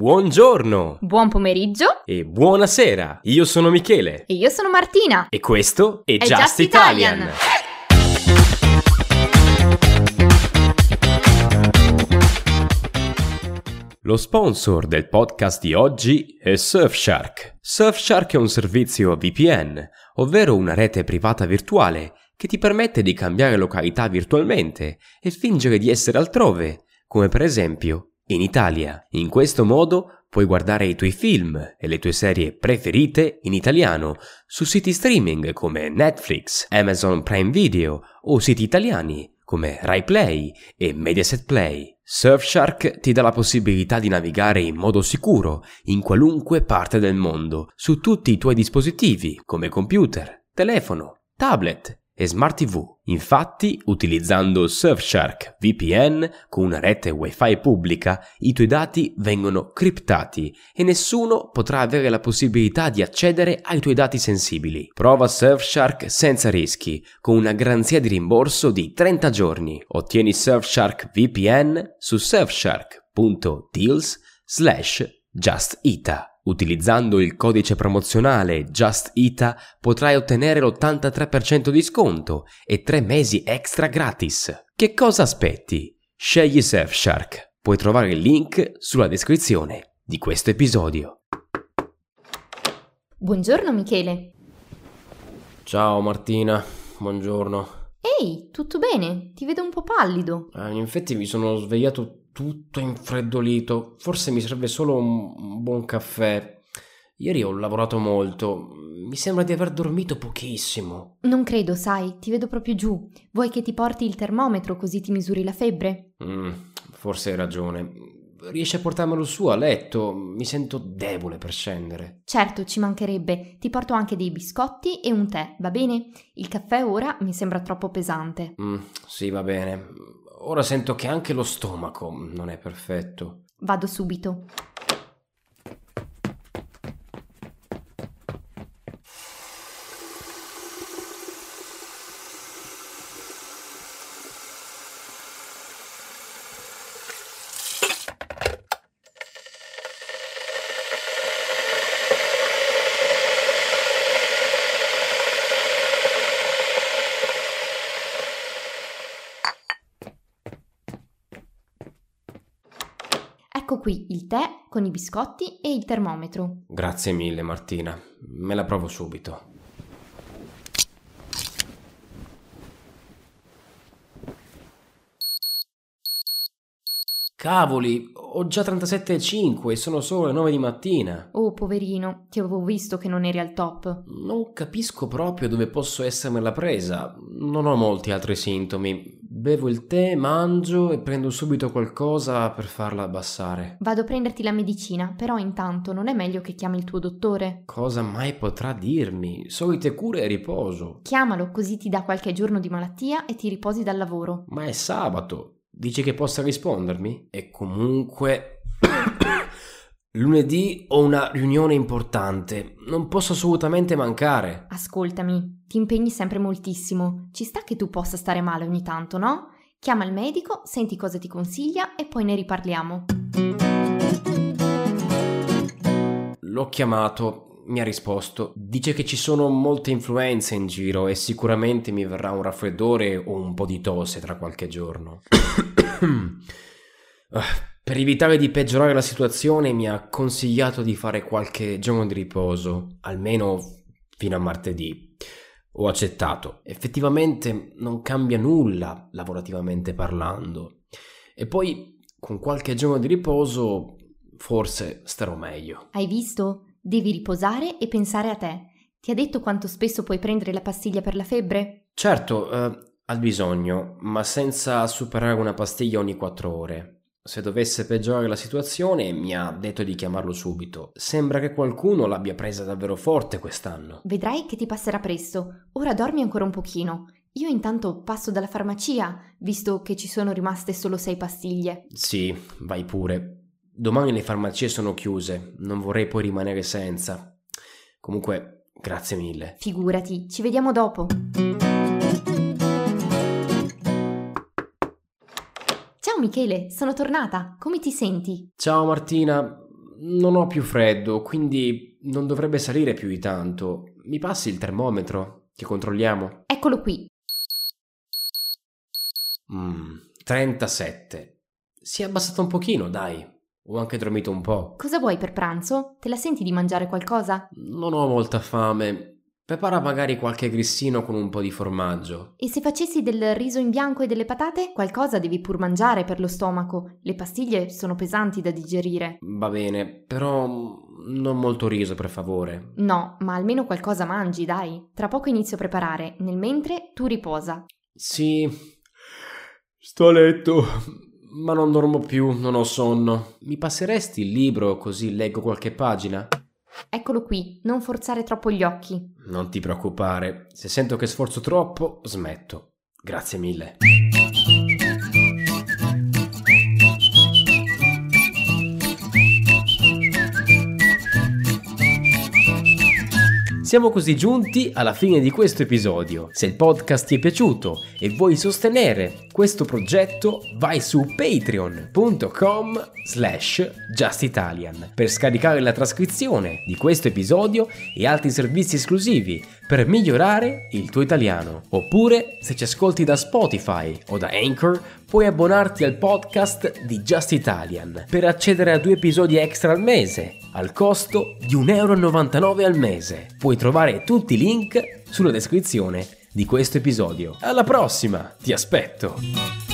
Buongiorno! Buon pomeriggio! E buonasera! Io sono Michele. E io sono Martina. E questo è Just Just Italian. Italian. Lo sponsor del podcast di oggi è Surfshark. Surfshark è un servizio VPN, ovvero una rete privata virtuale che ti permette di cambiare località virtualmente e fingere di essere altrove, come per esempio in Italia. In questo modo puoi guardare i tuoi film e le tue serie preferite in italiano su siti streaming come Netflix, Amazon Prime Video o siti italiani come Rai Play e Mediaset Play. Surfshark ti dà la possibilità di navigare in modo sicuro in qualunque parte del mondo su tutti i tuoi dispositivi come computer, telefono, tablet e Smart TV. Infatti, utilizzando Surfshark VPN con una rete Wi-Fi pubblica, i tuoi dati vengono criptati e nessuno potrà avere la possibilità di accedere ai tuoi dati sensibili. Prova Surfshark senza rischi, con una garanzia di rimborso di 30 giorni. Ottieni Surfshark VPN su surfshark.deals/justita. Utilizzando il codice promozionale JustITA potrai ottenere l'83% di sconto e 3 mesi extra gratis. Che cosa aspetti? Scegli Surfshark. Puoi trovare il link sulla descrizione di questo episodio. Buongiorno Michele. Ciao Martina, buongiorno. Ehi, tutto bene? Ti vedo un po' pallido. In effetti mi sono svegliato tutto infreddolito. Forse mi serve solo un buon caffè. Ieri ho lavorato molto. Mi sembra di aver dormito pochissimo. Non credo, sai, ti vedo proprio giù. Vuoi che ti porti il termometro così ti misuri la febbre? Forse hai ragione. Riesci a portarmelo su a letto? Mi sento debole per scendere. Certo, ci mancherebbe. Ti porto anche dei biscotti e un tè, va bene? Il caffè ora mi sembra troppo pesante. Sì, va bene. Ora sento che anche lo stomaco non è perfetto. Vado subito. Ecco qui il tè con i biscotti e il termometro. Grazie mille Martina, me la provo subito. Cavoli, ho già 37,5 e sono solo le 9 di mattina. Oh, poverino, ti avevo visto che non eri al top. Non capisco proprio dove posso essermela presa. Non ho molti altri sintomi. Bevo il tè, mangio e prendo subito qualcosa per farla abbassare. Vado a prenderti la medicina, però intanto non è meglio che chiami il tuo dottore? Cosa mai potrà dirmi? Solite cure e riposo. Chiamalo, così ti dà qualche giorno di malattia e ti riposi dal lavoro. Ma è sabato. Dici che possa rispondermi? E comunque... lunedì ho una riunione importante. Non posso assolutamente mancare. Ascoltami, ti impegni sempre moltissimo. Ci sta che tu possa stare male ogni tanto, no? Chiama il medico, senti cosa ti consiglia e poi ne riparliamo. L'ho chiamato. Mi ha risposto. Dice che ci sono molte influenze in giro e sicuramente mi verrà un raffreddore o un po' di tosse tra qualche giorno. Per evitare di peggiorare la situazione mi ha consigliato di fare qualche giorno di riposo, almeno fino a martedì. Ho accettato. Effettivamente non cambia nulla lavorativamente parlando. E poi con qualche giorno di riposo forse starò meglio. Hai visto? Devi riposare e pensare a te. Ti ha detto quanto spesso puoi prendere la pastiglia per la febbre? Certo, ha bisogno, ma senza superare una pastiglia ogni 4 ore. Se dovesse peggiorare la situazione, mi ha detto di chiamarlo subito. Sembra che qualcuno l'abbia presa davvero forte quest'anno. Vedrai che ti passerà presto. Ora dormi ancora un pochino. Io intanto passo dalla farmacia, visto che ci sono rimaste solo 6 pastiglie. Sì, vai pure. Domani le farmacie sono chiuse, non vorrei poi rimanere senza. Comunque, grazie mille. Figurati, ci vediamo dopo. Ciao Michele, sono tornata. Come ti senti? Ciao Martina, Non ho più freddo, quindi non dovrebbe salire più di tanto. Mi passi il termometro? Che controlliamo? Eccolo qui. 37. Si è abbassato un pochino, dai. Ho anche dormito un po'. Cosa vuoi per pranzo? Te la senti di mangiare qualcosa? Non ho molta fame. Prepara magari qualche grissino con un po' di formaggio. E se facessi del riso in bianco e delle patate? Qualcosa devi pur mangiare per lo stomaco. Le pastiglie sono pesanti da digerire. Va bene, però non molto riso, per favore. No, ma almeno qualcosa mangi, dai. Tra poco inizio a preparare. Nel mentre tu riposa. Sì, sto a letto, ma non dormo più, non ho sonno. Mi passeresti il libro così leggo qualche pagina? Eccolo qui, non forzare troppo gli occhi. Non ti preoccupare, se sento che sforzo troppo, smetto. Grazie mille. Siamo così giunti alla fine di questo episodio. Se il podcast ti è piaciuto e vuoi sostenere questo progetto, vai su patreon.com/justitalian per scaricare la trascrizione di questo episodio e altri servizi esclusivi per migliorare il tuo italiano. Oppure, se ci ascolti da Spotify o da Anchor, puoi abbonarti al podcast di Just Italian per accedere a 2 episodi extra al mese, al costo di €1,99 al mese. Puoi trovare tutti i link sulla descrizione di questo episodio. Alla prossima, ti aspetto!